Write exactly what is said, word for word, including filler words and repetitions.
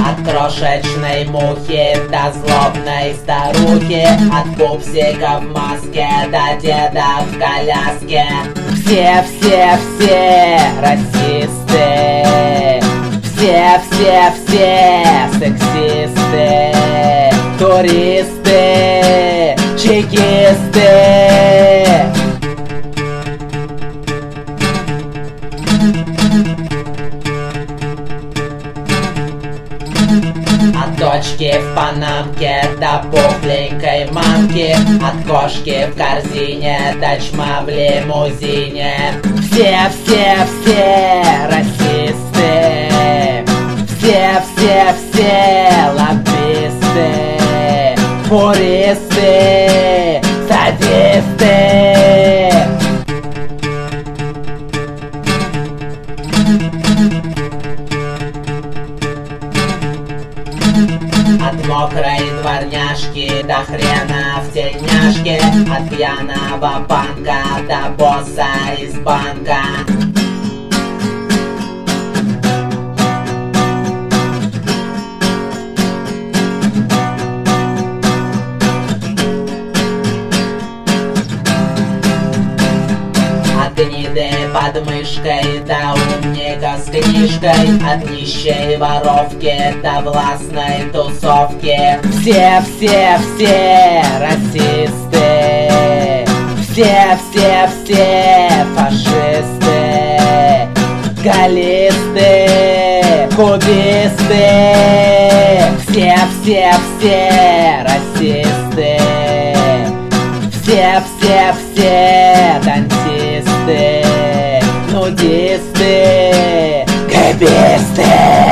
От крошечной мухи до злобной старухи, от пупсика в маске до деда в коляске. Все, все, все расисты, все, все, все сексисты, туристы, чекисты. От дочки в панамке до пухленькой мамки, от кошки в корзине до чма в лимузине. Все, все, все расисты, все, все, все лоббисты, фуристы, садисты. От мокрой дворняжки до хрена в тельняшке, от пьяного панка до босса из банка. От гниды под мышкой до умника с книжкой, от нищей воровки до властной тусовки. Все, все, все расисты, все, все, все фашисты, галлисты, кубисты. Все, все, все расисты, все, все, все дантисты, нудисты, гэбисты.